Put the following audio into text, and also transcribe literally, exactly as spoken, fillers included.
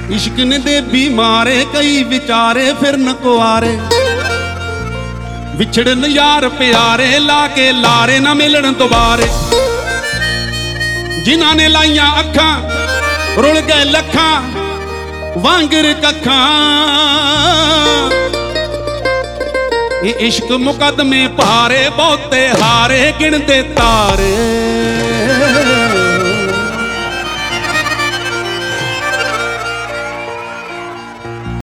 इश्क ने दे बीमारे कई विचारे फिरन कुआरे, विछड़न यार प्यारे लाके लारे ना मिलन दोबारे। जिन्हां ने लाइया अखां रुल गए लखां वांगर कखां, ये इश्क मुकदमे भारे बहुते हारे गिनते तारे।